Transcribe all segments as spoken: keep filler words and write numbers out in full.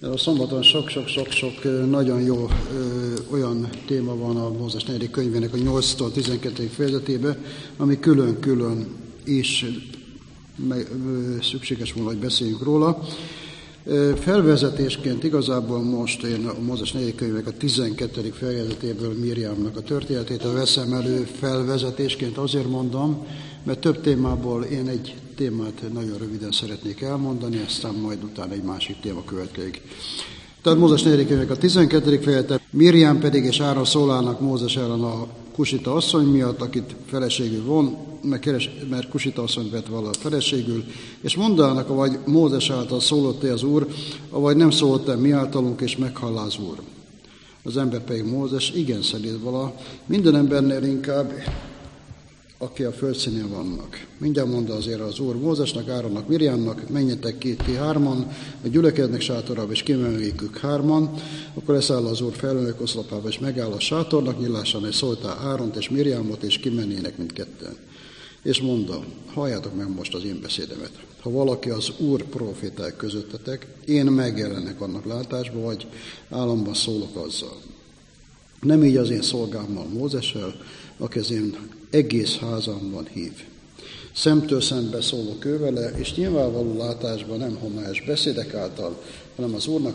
A szombaton sok-sok-sok-sok nagyon jó ö, olyan téma van a Mózes negyedik könyvének a nyolctól tizenkettedik fejezetében, ami külön-külön is me, ö, szükséges volna, hogy beszéljünk róla. Ö, felvezetésként igazából most én a Mózes negyedik könyvének a tizenkettedik fejezetéből Mirjamnak a történetét veszem elő felvezetésként, azért mondom, mert több témából én egy témát nagyon röviden szeretnék elmondani, aztán majd utána egy másik téma következik. Tehát Mózes negyedik könyvének a tizenkettedik fejezet, Mirjam pedig és Áron szólálnak Mózes ellen a kusita asszony miatt, akit feleségül von, mert kusita asszony vett vala feleségül, és mondanak, avagy Mózes által szólott-e az Úr, avagy nem szólt-e mi általunk, és meghallá az Úr. Az ember pedig Mózes igen szedít vala, minden embernél inkább, aki a földszínén vannak. Mindjárt mondta azért az Úr Mózesnek, Áronnak, Mirjamnak, menjetek ki ti hárman, a gyülekeznek sátorába, és kimemeljük hárman, akkor leszáll az Úr felőnök oszlopába, és megáll a sátornak nyilásán, és szóltál Áront és Mirjamot, és kimennének mindketten. És mondta, halljátok meg most az én beszédemet. Ha valaki az Úr proféták közöttetek, én megjelenek annak látásba, vagy álomban szólok azzal. Nem így az én szolgámmal, Mózessel, aki az én egész házamban hív. Szemtől szembe szólok ő vele, és nyilvánvaló látásban nem homályos beszédek által, hanem az Úrnak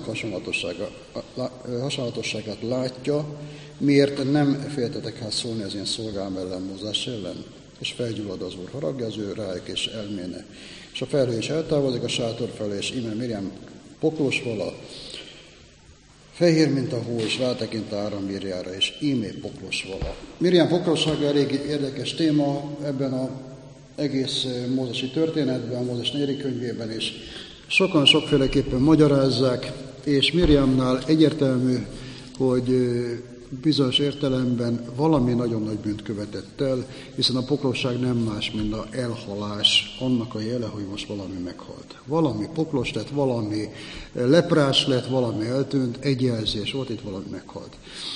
hasonlatosságát látja, miért nem féltetek hát szólni az én szolgám ellen, Mózes ellen, és felgyullad az Úr haragja az ő rájuk, és elméne. És a felhő is eltávozik a sátor felé, és íme Mirjam poklós vala, fehér, mint a hó, és rátekint Áron Mirjára, és ímé poklos vala. Mirjam poklossága elég érdekes téma ebben az egész mózesi történetben, a Mózes negyedik könyvében, és sokan sokféleképpen magyarázzák, és Mirjamnál egyértelmű, hogy bizonyos értelemben valami nagyon nagy bűnt követett el, hiszen a poklosság nem más, mint az elhalás, annak a jele, hogy most valami meghalt. Valami poklos lett, valami leprás lett, valami eltűnt, egy jelzés volt, itt valami meghalt.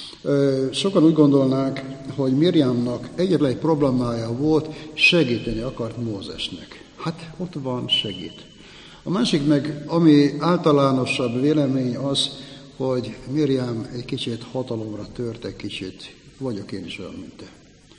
Sokan úgy gondolnák, hogy Mirjamnak egyetlen egy problémája volt, segíteni akart Mózesnek. Hát ott van, segít. A másik meg, ami általánosabb vélemény az, hogy Mirjam egy kicsit hatalomra tört, egy kicsit, vagyok én is olyan, mint te.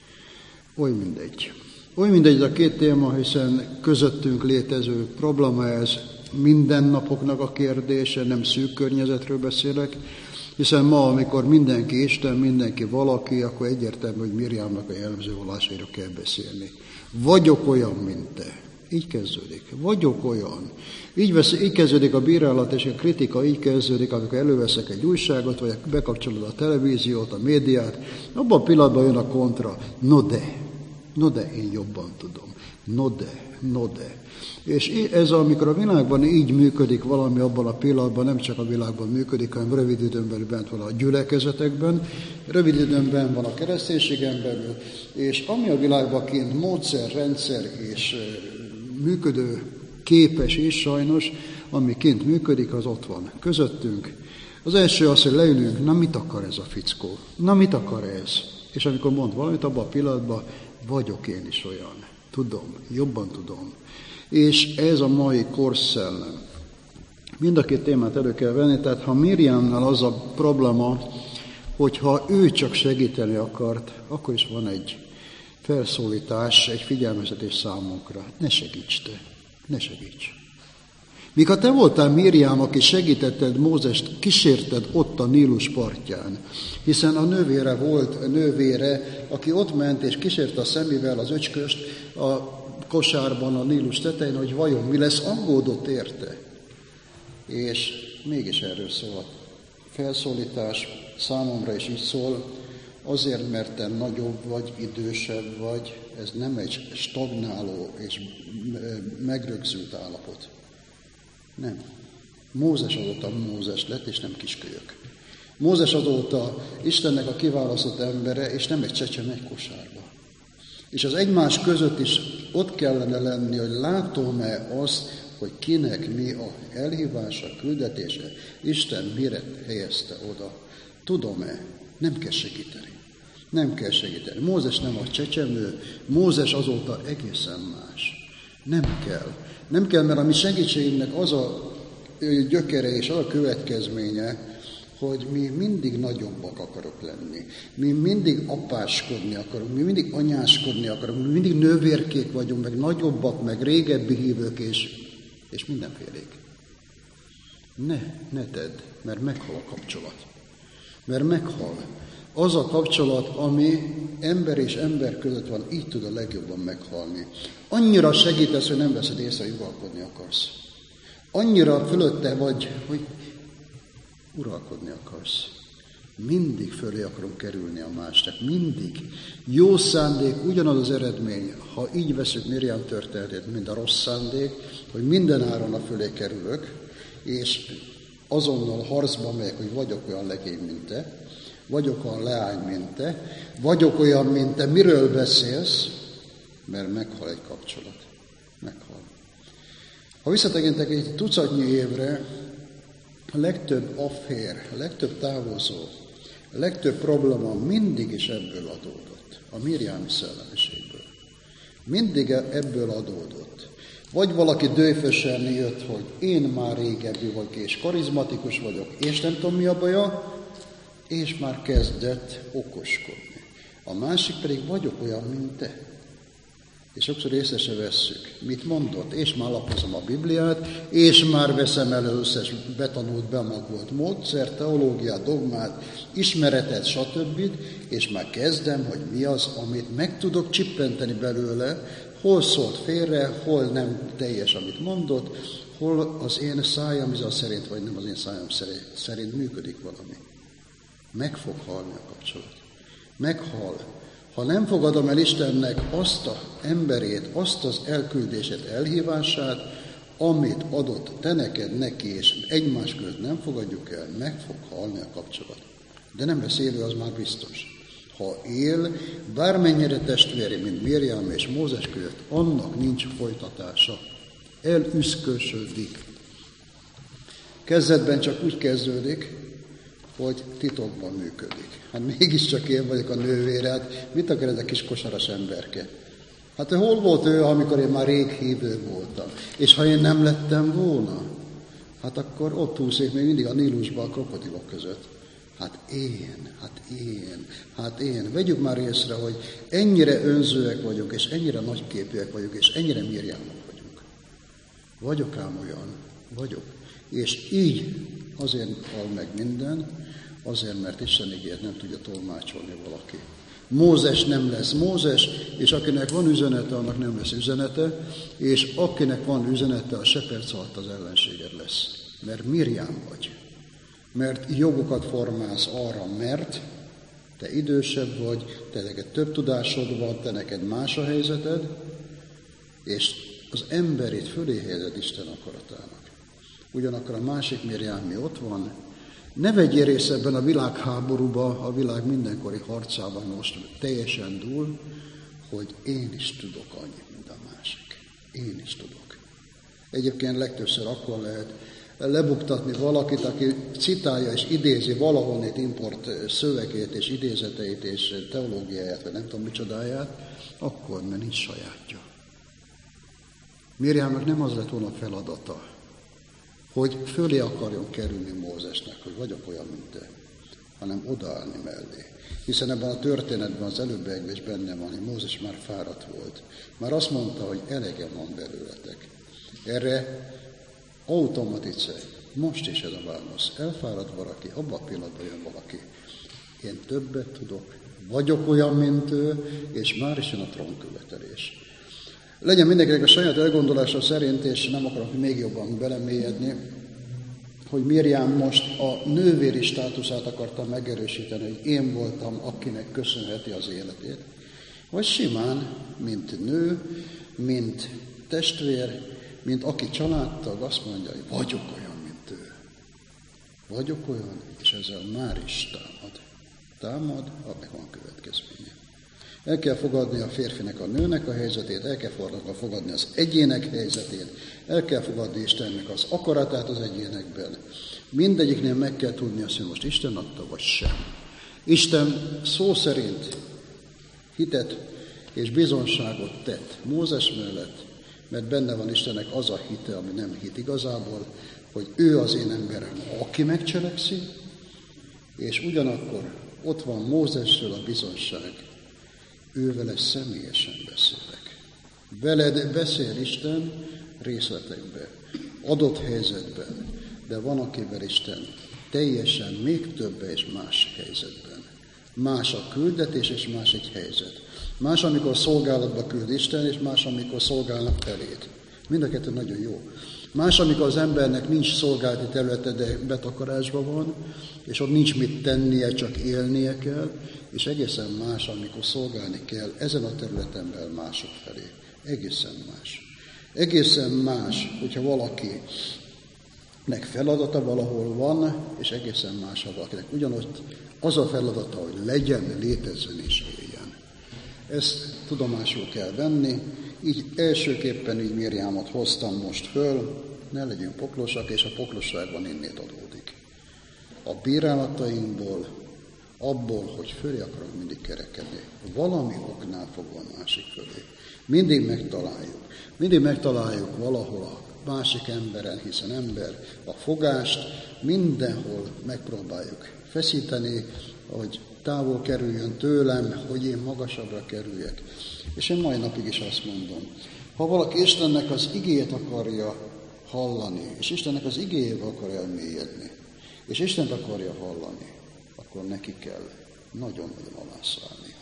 Oly mindegy. Oly mindegy a két téma, hiszen közöttünk létező probléma ez, mindennapoknak a kérdése, nem szűk környezetről beszélek, hiszen ma, amikor mindenki Isten, mindenki valaki, akkor egyértelmű, hogy Mirjamnak a jellemző vallásairól kell beszélni. Vagyok olyan, mint te. Így kezdődik. Vagyok olyan. Így, vesz, így kezdődik a bírálat és a kritika, így kezdődik, amikor előveszek egy újságot, vagy bekapcsolod a televíziót, a médiát, abban a pillanatban jön a kontra. No de, no de, én jobban tudom. No de, no de. És ez, amikor a világban így működik valami, abban a pillanatban nem csak a világban működik, hanem rövid időn belül bent van a gyülekezetekben, rövid időn belül van a kereszténységen belül, és ami a világban kint módszer, rendszer és működő képes is sajnos, ami kint működik, az ott van közöttünk. Az első az, hogy leülünk, na mit akar ez a fickó? Na mit akar ez? És amikor mond valamit, abban a pillanatban vagyok én is olyan. Tudom, jobban tudom. És ez a mai korszellem. Mind a két témát elő kell venni, tehát ha Mirjamnál az a probléma, hogyha ő csak segíteni akart, akkor is van egy felszólítás, egy figyelmeztetés számunkra. Ne segíts te, ne segíts. Míg ha te voltál Mirjam, aki segítetted Mózest, kísérted ott a Nílus partján, hiszen a nővére volt a nővére, aki ott ment és kísérte a szemével az öcsköst a kosárban, a Nílus tetején, hogy vajon mi lesz, aggódott érte. És mégis erről szól a felszólítás, számomra is így szól, azért, mert te nagyobb vagy, idősebb vagy, ez nem egy stagnáló és megrögzült állapot. Nem. Mózes azóta Mózes lett, és nem kiskölyök. Mózes azóta Istennek a kiválasztott embere, és nem egy csecsemő egy kosárba. És az egymás között is ott kellene lenni, hogy látom-e azt, hogy kinek mi a elhívása, küldetése, Isten mire helyezte oda. Tudom-e? Nem kell segíteni. Nem kell segíteni. Mózes nem a csecsemő, Mózes azóta egészen más. Nem kell. Nem kell, mert a mi segítségünknek az a gyökere és az a következménye, hogy mi mindig nagyobbak akarok lenni. Mi mindig apáskodni akarunk, mi mindig anyáskodni akarunk, mi mindig nővérkék vagyunk, meg nagyobbak, meg régebbi hívők, és, és mindenfélék. Ne, ne tedd, mert meghal a kapcsolat. Mert meghal. Az a kapcsolat, ami ember és ember között van, így tud a legjobban meghalni. Annyira segítesz, hogy nem veszed észre, hogy uralkodni akarsz. Annyira fölötte vagy, hogy uralkodni akarsz. Mindig fölé akarunk kerülni a másnak. Mindig. Jó szándék, ugyanaz az eredmény, ha így veszük Miriam történetét, mint a rossz szándék, hogy minden áron a fölé kerülök, és azonnal harcba megyek, hogy vagyok olyan legény, mint te, vagyok olyan leány, mint te, vagyok olyan, mint te, miről beszélsz, mert meghal egy kapcsolat. Meghal. Ha visszatekintek egy tucatnyi évre, a legtöbb affér, a legtöbb távozó, a legtöbb probléma mindig is ebből adódott, a Miriami szellemiségből. Mindig ebből adódott. Vagy valaki dőfösen jött, hogy én már régebbi vagyok, és karizmatikus vagyok, és nem tudom mi a baja, és már kezdett okoskodni. A másik pedig vagyok olyan, mint te. És sokszor észre se vesszük. Mit mondott? És már lapozom a Bibliát, és már veszem elő összes betanult, bemagolt módszert, teológiát, dogmát, ismeretet, stb. És már kezdem, hogy mi az, amit meg tudok csippenteni belőle, hol szólt félre, hol nem teljes, amit mondott, hol az én szájam iza szerint, vagy nem az én szájam szerint működik valami. Meg fog halni a kapcsolat. Meghal. Ha nem fogadom el Istennek azt az emberét, azt az elküldését, elhívását, amit adott te neked, neki, és egymás között nem fogadjuk el, meg fog halni a kapcsolat. De nem lesz élő, az már biztos. Ha él, bármennyire testvéri, mint Miriam és Mózes között, annak nincs folytatása. Elüszkösödik. Kezdetben csak úgy kezdődik, hogy titokban működik. Hát mégiscsak én vagyok a nővére, hát mit akar ez a kis kosaras emberke? Hát hol volt ő, amikor én már rég hívő voltam? És ha én nem lettem volna, hát akkor ott úszik még mindig a Nílusban a krokodilok között. Hát én, hát én, hát én. Vegyük már észre, hogy ennyire önzőek vagyunk, és ennyire nagyképűek vagyunk, és ennyire Miriamok vagyunk. Vagyok ám olyan, vagyok. És így azért hal meg minden, azért, mert Isten igét nem tudja tolmácsolni valaki. Mózes nem lesz Mózes, és akinek van üzenete, annak nem lesz üzenete, és akinek van üzenete, a se perc alatt az ellenséged lesz. Mert Miriam vagy. Mert jogokat formálsz arra, mert te idősebb vagy, te neked több tudásod van, te neked más a helyzeted, és az emberét fölé helyezed Isten akaratának. Ugyanakkor a másik Miriam ott van, ne vegyél részt ebben a világháborúba, a világ mindenkori harcában most teljesen dúl, hogy én is tudok annyi, mint a másik. Én is tudok. Egyébként legtöbbször akkor lehet lebuktatni valakit, aki citálja és idézi valahonnét import szövegét és idézeteit és teológiáját, vagy nem tudom micsodáját, akkor, mert nincs sajátja. Miriamnak nem az lett volna a feladata, hogy fölé akarjon kerülni Mózesnek, hogy vagyok olyan, mint te, hanem odaállni mellé. Hiszen ebben a történetben az előbbiekben is benne van, hogy Mózes már fáradt volt. Már azt mondta, hogy elegem van belőletek. Erre automatice, most is ez a válasz. Elfárad valaki, abban a pillanatban jön valaki. Én többet tudok, vagyok olyan, mint ő, és már is jön a trónkövetelés. Legyen mindenkinek a saját elgondolása szerint, és nem akarok még jobban belemélyedni, hogy Miriam most a nővéri státuszát akarta megerősíteni, hogy én voltam, akinek köszönheti az életét. Vagy simán, mint nő, mint testvér, mint aki családtag, azt mondja, hogy vagyok olyan, mint ő. Vagyok olyan, és ezzel már is támad. Támad, annak van következménye. El kell fogadni a férfinek, a nőnek a helyzetét, el kell fogadni az egyének helyzetét, el kell fogadni Istennek az akaratát az egyénekben. Mindegyiknél meg kell tudni azt, hogy most Isten adta, vagy sem. Isten szó szerint hitet és bizonságot tett Mózes mellett, mert benne van Istennek az a hite, ami nem hit igazából, hogy ő az én emberem, aki megcselekszi, és ugyanakkor ott van Mózesről a bizonság, ővele személyesen beszélek. Veled beszél Isten részletekben, adott helyzetben, de van, akivel Isten teljesen még több és más helyzetben. Más a küldetés, és más egy helyzet. Más, amikor szolgálatba küld Isten, és más, amikor szolgálnak felét. Mind a kettő nagyon jó. Más, amikor az embernek nincs szolgálati területe, de betakarásban van, és ott nincs mit tennie, csak élnie kell, és egészen más, amikor szolgálni kell ezen a területen belül mások felé. Egészen más. Egészen más, hogyha valakinek feladata valahol van, és egészen más, ha valakinek ugyanott az a feladata, hogy legyen, létezzen és éljen. Ezt tudomásul kell venni, így elsőképpen így Mirjámot hoztam most föl, ne legyünk poklosak, és a poklosságban innét adódik. A bírálatainkból, abból, hogy fölé akarok mindig kerekedni, valami oknál fogva a másik fölé. Mindig megtaláljuk. Mindig megtaláljuk valahol a másik emberen, hiszen ember a fogást mindenhol megpróbáljuk feszíteni, hogy távol kerüljön tőlem, hogy én magasabbra kerüljek. És én mai napig is azt mondom, ha valaki Istennek az igéjét akarja hallani, és Istennek az igéjébe akar elmélyedni, és Istent akarja hallani, akkor neki kell nagyon-nagyon alászállnia.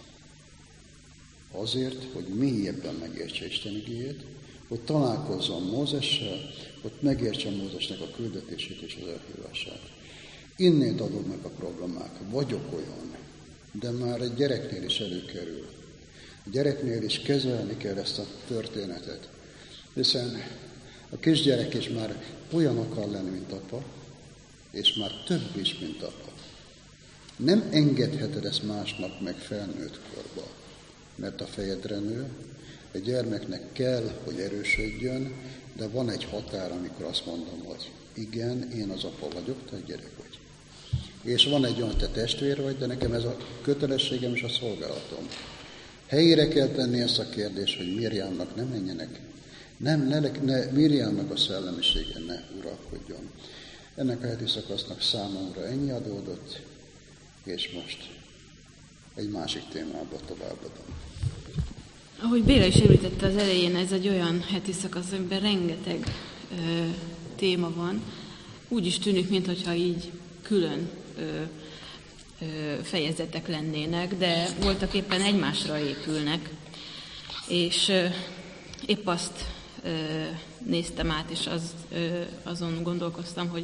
Azért, hogy mélyebben megértse Isten igéjét, hogy találkozzon Mózessel, hogy megértse Mózesnek a küldetését és az elhívását. Innét adódnak a problémák. Vagyok olyan, de már egy gyereknél is előkerül. A gyereknél is kezelni kell ezt a történetet, hiszen a kisgyerek is már olyan akar lenni, mint apa, és már több is, mint apa. Nem engedheted ezt másnak meg felnőtt korba, mert a fejedre nő, a gyermeknek kell, hogy erősödjön, de van egy határ, amikor azt mondom, hogy igen, én az apa vagyok, te a gyerek vagy. És van egy olyan, te testvér vagy, de nekem ez a kötelességem és a szolgálatom. Helyére kell tenni ezt a kérdést, hogy Mirjámnak ne menjenek, nem, ne, ne, Mirjámnak a szellemisége ne uralkodjon. Ennek a heti szakasznak számomra ennyi adódott, és most egy másik témába továbbadom. Ahogy Béla is említette az elején, ez egy olyan heti szakasz, amiben rengeteg ö, téma van. Úgy is tűnik, mintha így külön ö, ö, fejezetek lennének, de voltak éppen egymásra épülnek. És ö, épp azt ö, néztem át, és az, ö, azon gondolkoztam, hogy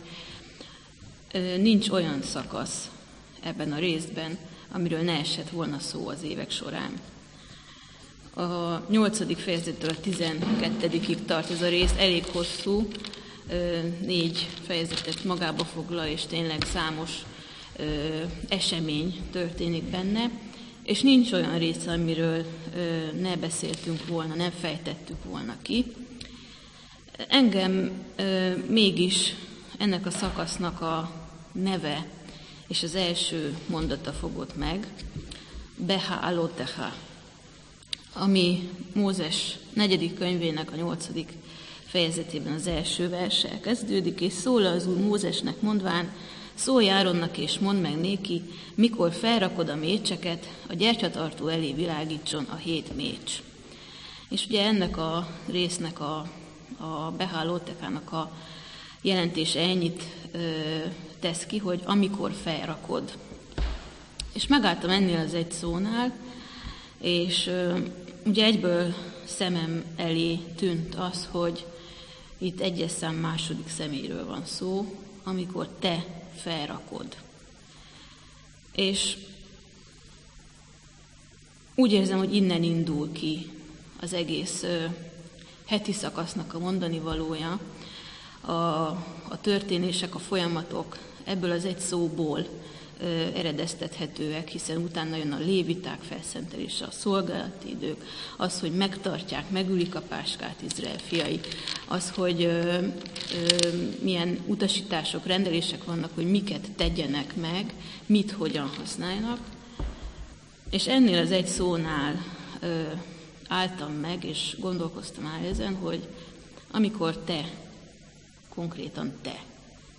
ö, nincs olyan szakasz ebben a részben, amiről ne esett volna szó az évek során. A nyolcadik fejezettől a tizenkettedikig tart ez a rész, elég hosszú, négy fejezetet magába foglal, és tényleg számos esemény történik benne, és nincs olyan része, amiről ne beszéltünk volna, nem fejtettük volna ki. Engem mégis ennek a szakasznak a neve és az első mondata fogott meg, Beha'alotecha, ami Mózes negyedik könyvének a nyolcadik fejezetében az első verssel kezdődik, és szól az Úr Mózesnek mondván, szólj Áronnak és mondd meg néki, mikor felrakod a mécseket, a gyertyatartó elé világítson a hét mécs. És ugye ennek a résznek, a, a Beha'alotekának a jelentése ennyit ö, tesz ki, hogy amikor felrakod. És megálltam ennél az egy szónál, és ö, ugye egyből szemem elé tűnt az, hogy itt egyes szám második személyről van szó, amikor te felrakod. És úgy érzem, hogy innen indul ki az egész ö, heti szakasznak a mondani valója, a, a történések, a folyamatok ebből az egy szóból ö, eredeztethetőek, hiszen utána jön a léviták felszentelése, a szolgálati idők, az, hogy megtartják, megülik a páskát Izrael fiai, az, hogy ö, ö, milyen utasítások, rendelések vannak, hogy miket tegyenek meg, mit, hogyan használjanak. És ennél az egy szónál ö, álltam meg, és gondolkoztam el ezen, hogy amikor te, konkrétan te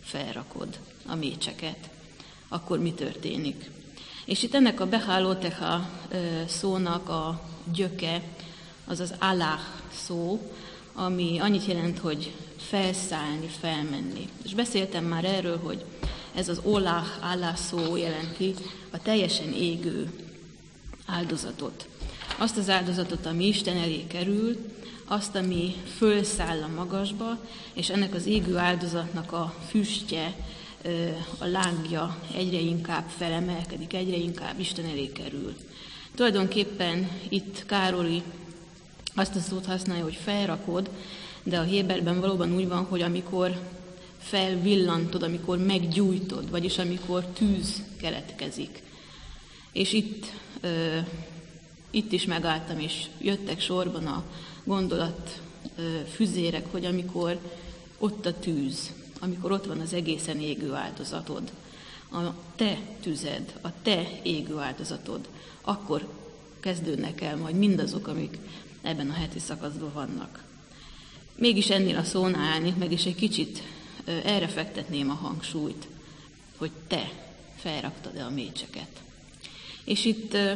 felrakod a mécseket, akkor mi történik? És itt ennek a behálóteha szónak a gyöke, az az alach szó, ami annyit jelent, hogy felszállni, felmenni. És beszéltem már erről, hogy ez az olach, alach szó jelenti a teljesen égő áldozatot. Azt az áldozatot, ami Isten elé kerül, azt, ami fölszáll a magasba, és ennek az égő áldozatnak a füstje, a lángja egyre inkább felemelkedik, egyre inkább Isten elé kerül. Tulajdonképpen itt Károly azt a szót használja, hogy felrakod, de a héberben valóban úgy van, hogy amikor felvillantod, amikor meggyújtod, vagyis amikor tűz keletkezik. És itt, ö, itt is megálltam, és jöttek sorban a gondolat ö, füzérek, hogy amikor ott a tűz, amikor ott van az egészen égő áldozatod, a te tüzed, a te égő áldozatod, akkor kezdődnek el majd mindazok, amik ebben a heti szakaszban vannak. Mégis ennél a szónál állnék meg, és egy kicsit erre fektetném a hangsúlyt, hogy te felraktad-e a mécseket. És itt ö,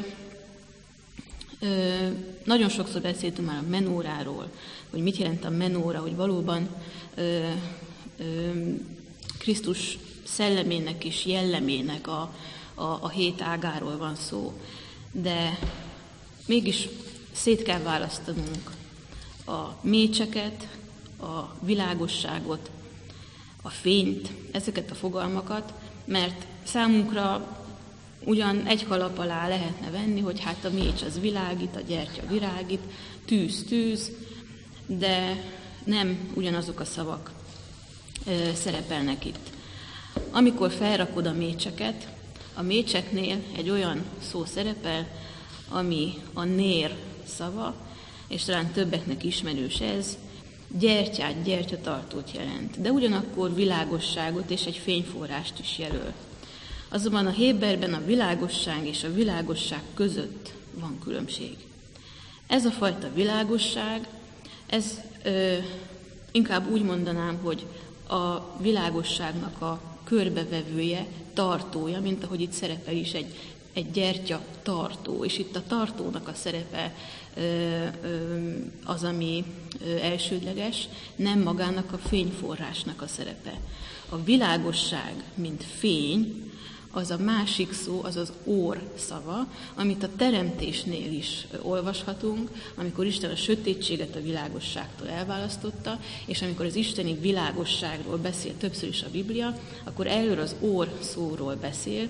ö, nagyon sokszor beszéltünk már a menóráról, hogy mit jelent a menóra, hogy valóban ö, ö, Krisztus szellemének és jellemének a, a, a hét ágáról van szó. De mégis szét kell választanunk a mécseket, a világosságot, a fényt, ezeket a fogalmakat, mert számunkra ugyan egy kalap alá lehetne venni, hogy hát a mécs az világít, a gyertya virágít, tűz, tűz, de nem ugyanazok a szavak ö, szerepelnek itt. Amikor felrakod a mécseket, a mécseknél egy olyan szó szerepel, ami a nér szava, és talán többeknek ismerős ez, gyertyát, gyertyatartót jelent, de ugyanakkor világosságot és egy fényforrást is jelöl. Azonban a héberben a világosság és a világosság között van különbség. Ez a fajta világosság, ez ö, inkább úgy mondanám, hogy a világosságnak a körbevevője, tartója, mint ahogy itt szerepel is egy, egy gyertya tartó, és itt a tartónak a szerepe ö, ö, az, ami ö, elsődleges, nem magának a fényforrásnak a szerepe. A világosság, mint fény, az a másik szó, az az ór szava, amit a teremtésnél is olvashatunk, amikor Isten a sötétséget a világosságtól elválasztotta, és amikor az isteni világosságról beszél többször is a Biblia, akkor erről az ór szóról beszél.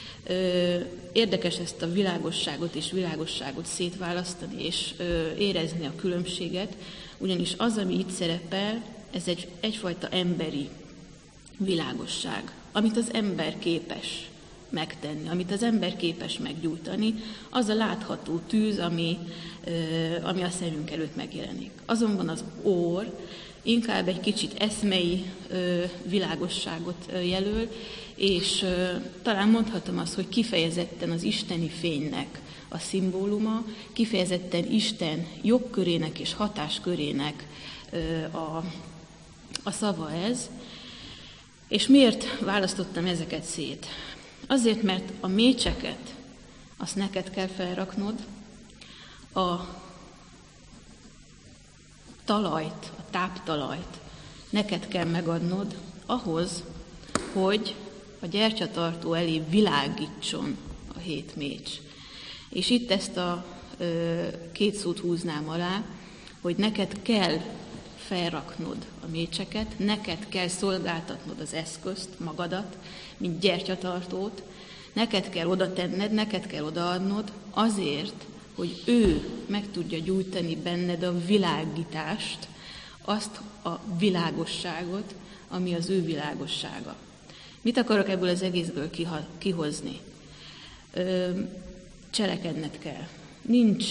Érdekes ezt a világosságot és világosságot szétválasztani, és érezni a különbséget, ugyanis az, ami itt szerepel, ez egy, egyfajta emberi világosság, amit az ember képes megtenni, amit az ember képes meggyújtani, az a látható tűz, ami, ami a szemünk előtt megjelenik. Azonban az ór inkább egy kicsit eszmei világosságot jelöl, és talán mondhatom azt, hogy kifejezetten az isteni fénynek a szimbóluma, kifejezetten Isten jogkörének és hatáskörének a, a szava ez. És miért választottam ezeket szét? Azért, mert a mécseket, azt neked kell felraknod, a talajt, a táptalajt neked kell megadnod ahhoz, hogy a gyertyatartó elé világítson a hét mécs. És itt ezt a ö, két szót húznám alá, hogy neked kell felraknod a mécseket, neked kell szolgáltatnod az eszközt, magadat, mint gyertyatartót, neked kell oda tenned, neked kell odaadnod azért, hogy ő meg tudja gyújtani benned a világítást, azt a világosságot, ami az ő világossága. Mit akarok ebből az egészből kihozni? Ö, cselekedned kell. Nincs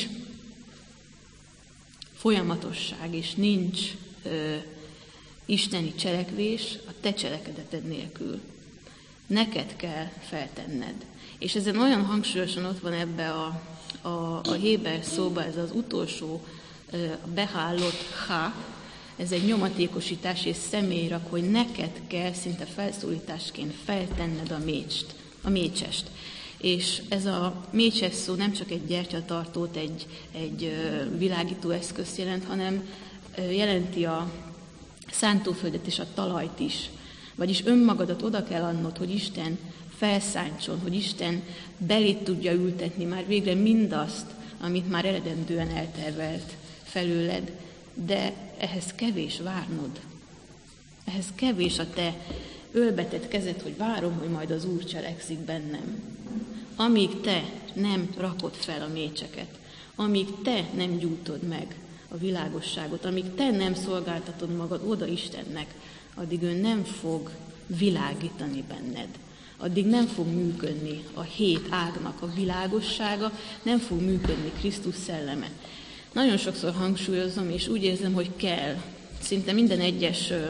folyamatosság, és nincs ö, isteni cselekvés a te cselekedeted nélkül. Neked kell feltenned. És ezen olyan hangsúlyosan ott van ebbe a, a, a héber szóba, ez az utolsó ö, behálott ha, ez egy nyomatékosítás és személyrak, hogy neked kell szinte felszólításként feltenned a mécst, a mécsest. És ez a mécses szó nem csak egy gyertyatartót, egy, egy világító eszközt jelent, hanem jelenti a szántóföldet és a talajt is. Vagyis önmagadat oda kell adnod, hogy Isten felszántson, hogy Isten belét tudja ültetni már végre mindazt, amit már eredendően eltervelt felőled, de ehhez kevés várnod. Ehhez kevés a te ölbetett kezed, hogy várom, hogy majd az Úr cselekszik bennem. Amíg te nem rakod fel a mécseket, amíg te nem gyújtod meg a világosságot, amíg te nem szolgáltatod magad oda Istennek, addig ő nem fog világítani benned. Addig nem fog működni a hét ágnak a világossága, nem fog működni Krisztus szelleme. Nagyon sokszor hangsúlyozom, és úgy érzem, hogy kell, szinte minden egyes ö,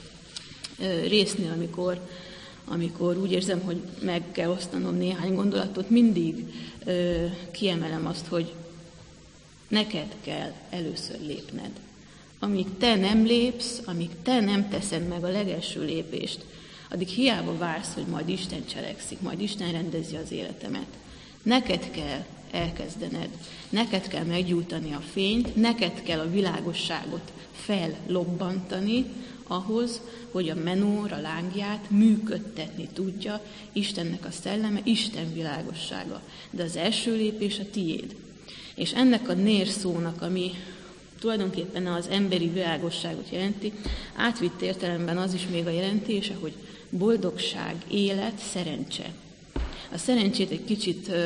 ö, résznél, amikor, amikor úgy érzem, hogy meg kell osztanom néhány gondolatot, mindig ö, kiemelem azt, hogy neked kell először lépned. Amíg te nem lépsz, amíg te nem teszed meg a legelső lépést, addig hiába vársz, hogy majd Isten cselekszik, majd Isten rendezi az életemet. Neked kell elkezdened, neked kell meggyújtani a fényt, neked kell a világosságot fellobbantani ahhoz, hogy a menóra lángját működtetni tudja Istennek a szelleme, Isten világossága. De az első lépés a tiéd. És ennek a nér szónak, ami tulajdonképpen az emberi világosságot jelenti, átvitt értelemben az is még a jelentése, hogy boldogság, élet, szerencse. A szerencsét egy kicsit ö,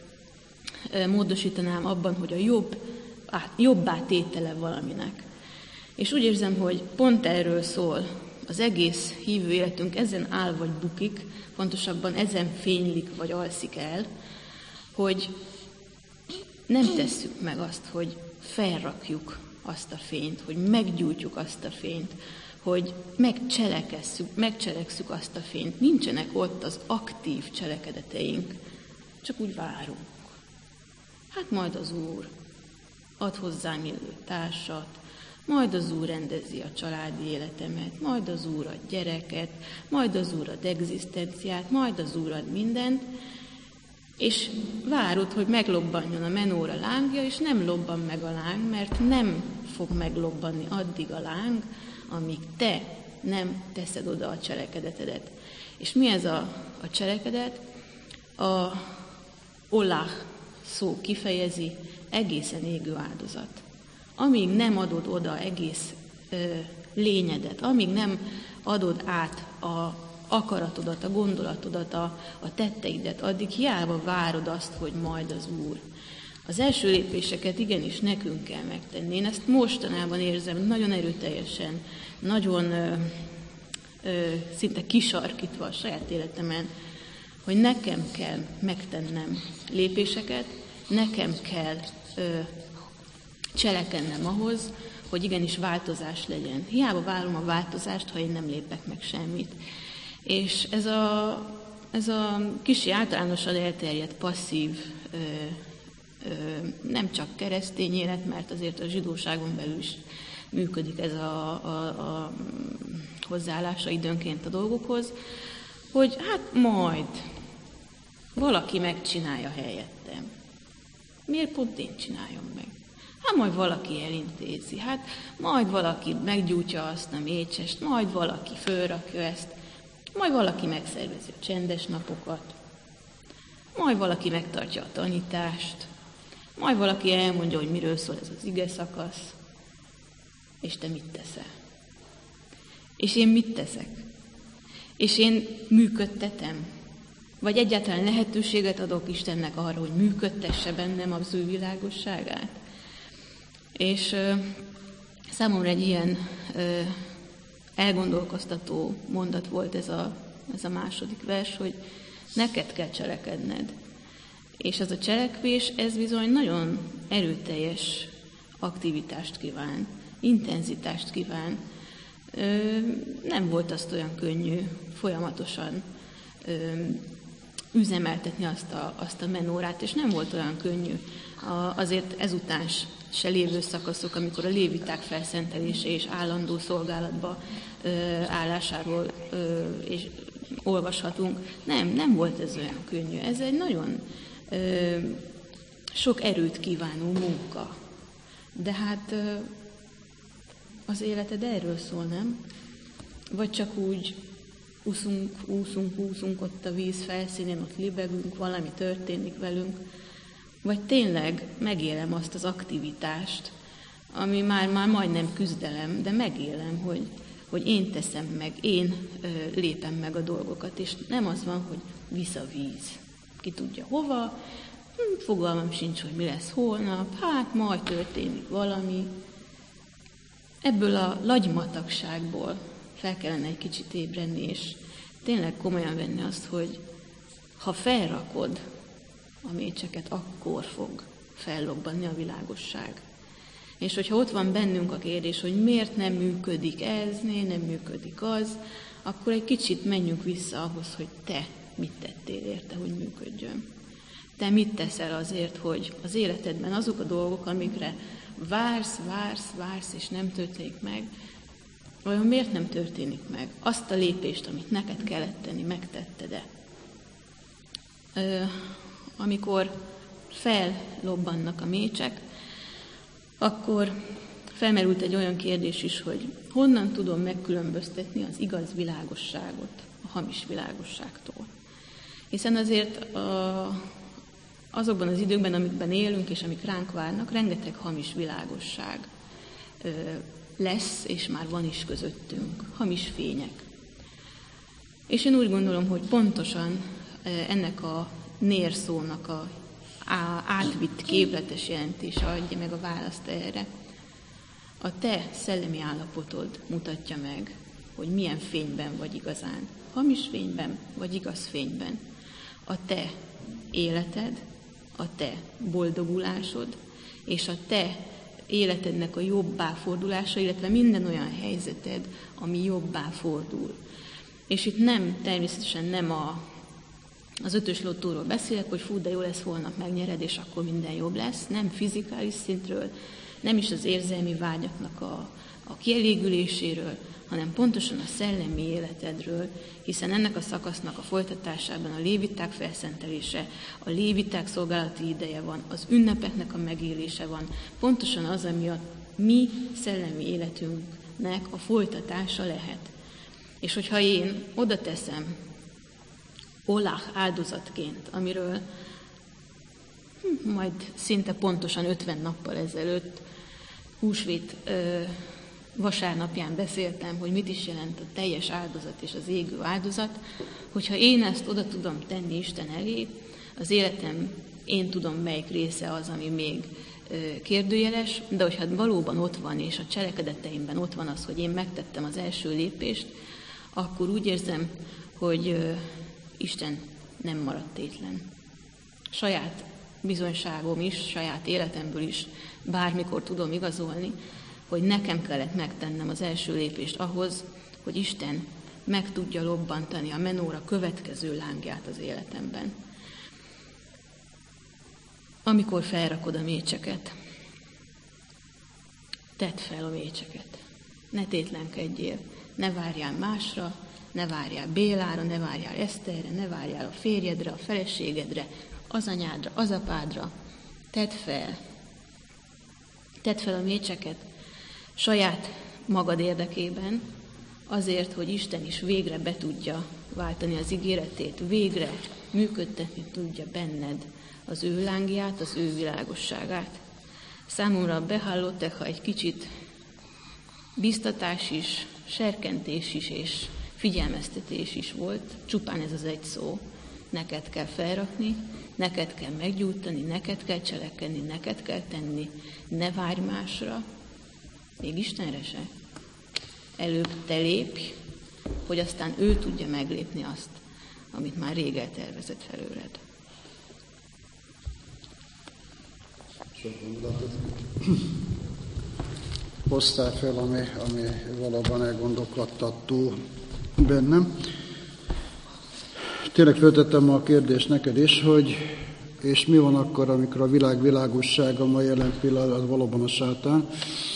ö, módosítanám abban, hogy a jobb, á, jobbá tétele valaminek. És úgy érzem, hogy pont erről szól az egész hívő életünk, ezen áll vagy bukik, pontosabban ezen fénylik vagy alszik el, hogy nem tesszük meg azt, hogy felrakjuk azt a fényt, hogy meggyújtjuk azt a fényt, hogy megcselekesszük, megcselekszük azt a fényt. Nincsenek ott az aktív cselekedeteink, csak úgy várunk. Hát majd az Úr ad hozzám illő társat, majd az Úr rendezi a családi életemet, majd az Úr ad gyereket, majd az Úr ad egzisztenciát, majd az Úr ad mindent, és várod, hogy meglobbanjon a menóra lángja, és nem lobban meg a láng, mert nem fog meglobbanni addig a láng, amíg te nem teszed oda a cselekedetedet. És mi ez a, a cselekedet? A olach szó kifejezi egészen égő áldozat. Amíg nem adod oda egész ö, lényedet, amíg nem adod át a akaratodat, a gondolatodat, a, a tetteidet, addig hiába várod azt, hogy majd az Úr. Az első lépéseket igenis nekünk kell megtenni. Én ezt mostanában érzem nagyon erőteljesen, nagyon ö, ö, szinte kisarkítva a saját életemen, hogy nekem kell megtennem lépéseket, nekem kell ö, cselekednem ahhoz, hogy igenis változás legyen. Hiába várom a változást, ha én nem lépek meg semmit. És ez a, ez a kicsi általánosan elterjedt passzív, ö, ö, nem csak keresztény élet, mert azért a zsidóságon belül is működik ez a, a, a hozzáállása időnként a dolgokhoz, hogy hát majd valaki megcsinálja helyettem. Miért pont én csináljam meg? Hát majd valaki elintézi, hát majd valaki meggyújtja azt a mécsest, majd valaki fölrakja ezt, majd valaki megszervezi a csendes napokat, majd valaki megtartja a tanítást, majd valaki elmondja, hogy miről szól ez az ige szakasz, és te mit teszel? És én mit teszek? És én működtetem? Vagy egyáltalán lehetőséget adok Istennek arra, hogy működtesse bennem az ő világosságát? És ö, számomra egy ilyen ö, elgondolkoztató mondat volt ez a, ez a második vers, hogy neked kell cselekedned. És ez a cselekvés, ez bizony nagyon erőteljes aktivitást kíván, intenzitást kíván. Ö, nem volt azt olyan könnyű folyamatosan ö, üzemeltetni azt a, azt a menórát, és nem volt olyan könnyű. A, azért ezután se lévő szakaszok, amikor a léviták felszentelése és állandó szolgálatba ö, állásáról ö, és olvashatunk. Nem, nem volt ez olyan könnyű. Ez egy nagyon ö, sok erőt kívánó munka. De hát ö, az életed erről szól, nem? Vagy csak úgy úszunk, úszunk, úszunk ott a víz felszínén, ott libegünk, valami történik velünk, vagy tényleg megélem azt az aktivitást, ami már, már majdnem küzdelem, de megélem, hogy, hogy én teszem meg, én ö, lépem meg a dolgokat, és nem az van, hogy visz a víz. Ki tudja hova, hm, fogalmam sincs, hogy mi lesz holnap, hát majd történik valami. Ebből a lagymatagságból fel kellene egy kicsit ébredni, és tényleg komolyan venni azt, hogy ha felrakod a mécseket, akkor fog fellobbanni a világosság. És hogyha ott van bennünk a kérdés, hogy miért nem működik ez, miért nem működik az, akkor egy kicsit menjünk vissza ahhoz, hogy te mit tettél érte, hogy működjön. Te mit teszel azért, hogy az életedben azok a dolgok, amikre vársz, vársz, vársz, és nem történik meg, vajon miért nem történik meg? Azt a lépést, amit neked kellett tenni, megtetted-e? Ö, amikor fellobbannak a mécsek, akkor felmerült egy olyan kérdés is, hogy honnan tudom megkülönböztetni az igaz világosságot a hamis világosságtól. Hiszen azért a, azokban az időkben, amikben élünk és amik ránk várnak, rengeteg hamis világosság ö, lesz, és már van is közöttünk, hamis fények. És én úgy gondolom, hogy pontosan ennek a nér szónak a átvitt képletes jelentése adja meg a választ erre. A te szellemi állapotod mutatja meg, hogy milyen fényben vagy igazán. Hamis fényben vagy igaz fényben. A te életed, a te boldogulásod, és a te életednek a jobbá fordulása, illetve minden olyan helyzeted, ami jobbá fordul. És itt nem, természetesen nem a, az ötös lottóról beszélek, hogy fú, de jó lesz, holnap megnyered, és akkor minden jobb lesz. Nem fizikális szintről, nem is az érzelmi vágyaknak a, a kielégüléséről, hanem pontosan a szellemi életedről, hiszen ennek a szakasznak a folytatásában a léviták felszentelése, a léviták szolgálati ideje van, az ünnepeknek a megélése van, pontosan az, ami a mi szellemi életünknek a folytatása lehet. És hogyha én oda teszem olach áldozatként, amiről hm, majd szinte pontosan ötven nappal ezelőtt húsvét ö, vasárnapján beszéltem, hogy mit is jelent a teljes áldozat és az égő áldozat, hogyha én ezt oda tudom tenni Isten elé, az életem, én tudom, melyik része az, ami még ö, kérdőjeles, de hogyha valóban ott van, és a cselekedeteimben ott van az, hogy én megtettem az első lépést, akkor úgy érzem, hogy ö, Isten nem maradt tétlen. Saját bizonyságom is, saját életemből is bármikor tudom igazolni, hogy nekem kellett megtennem az első lépést ahhoz, hogy Isten meg tudja lobbantani a menóra következő lángját az életemben. Amikor felrakod a mécseket, tedd fel a mécseket. Ne tétlenkedjél, ne várjál másra, ne várjál Bélára, ne várjál Eszterre, ne várjál a férjedre, a feleségedre, az anyádra, az apádra. Tedd fel. Tedd fel a mécseket saját magad érdekében, azért, hogy Isten is végre be tudja váltani az ígéretét, végre működtetni tudja benned az ő lángját, az ő világosságát. Számomra a behallotteha egy kicsit biztatás is, serkentés is és figyelmeztetés is volt, csupán ez az egy szó. Neked kell felrakni, neked kell meggyújtani, neked kell cselekedni, neked kell tenni, ne várj másra, még Istenre se. Előbb te lépj, hogy aztán ő tudja meglépni azt, amit már rég eltervezett felőled. Sok gondolatot hoztál fel, ami, ami valóban elgondolkodtató bennem. Tényleg föltettem a kérdést neked is, hogy és mi van akkor, amikor a világ világossága ma jelen pillanatban valóban a sátán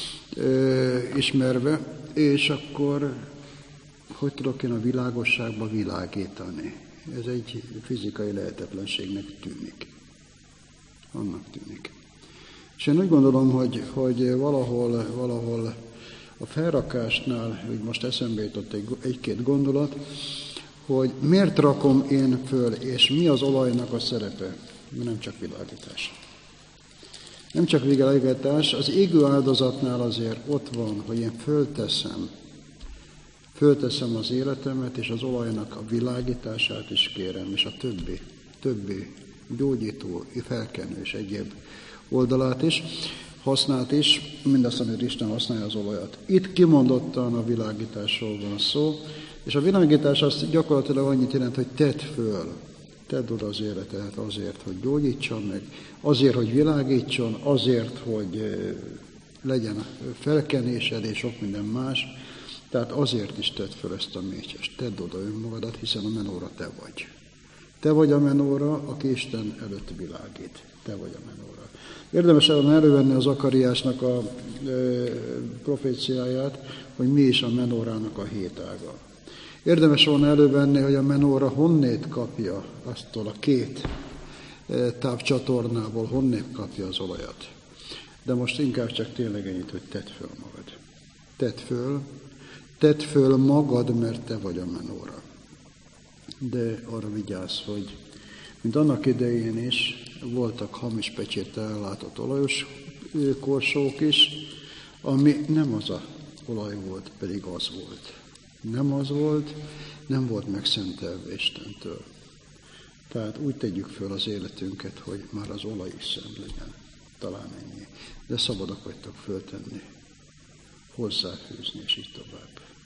ö, ismerve, és akkor hogy tudok én a világosságba világítani? Ez egy fizikai lehetetlenségnek tűnik. Annak tűnik. És én úgy gondolom, hogy, hogy valahol, valahol a felrakásnál, hogy most eszembe jutott egy, egy-két gondolat, hogy miért rakom én föl, és mi az olajnak a szerepe, nem csak világítás. Nem csak világítás, az égő áldozatnál azért ott van, hogy én fölteszem, fölteszem az életemet, és az olajnak a világítását is kérem, és a többi, többi gyógyító, felkenő és egyéb oldalát is, használt is, mindazt, amit Isten használja az olajat. Itt kimondottan a világításról van szó, és a világítás azt gyakorlatilag annyit jelent, hogy tedd föl, tedd oda az életet azért, hogy gyógyítson meg, azért, hogy világítson, azért, hogy legyen felkenésed és sok minden más, tehát azért is tedd föl ezt a mécsest, tedd oda önmagadat, hiszen a menóra te vagy. Te vagy a menóra, aki Isten előtt világít. Te vagy a menóra. Érdemes elővenni az Zakariásnak a e, proféciáját, hogy mi is a menórának a hét ága. Érdemes volna elővenni, hogy a menóra honnét kapja aztól a két e, távcsatornából, honnét kapja az olajat. De most inkább csak tényleg ennyit, hogy tedd föl magad. Tedd föl, tedd föl magad, mert te vagy a menóra. De arra vigyázz, hogy mint annak idején is voltak hamis pecséttel ellátott olajos korsók is, ami nem az a olaj volt, pedig az volt. Nem az volt, nem volt megszentelve Istentől. Tehát úgy tegyük föl az életünket, hogy már az olaj is szent legyen. Talán ennyi. De szabadok vagytok föltenni, hozzáfűzni, és így tovább.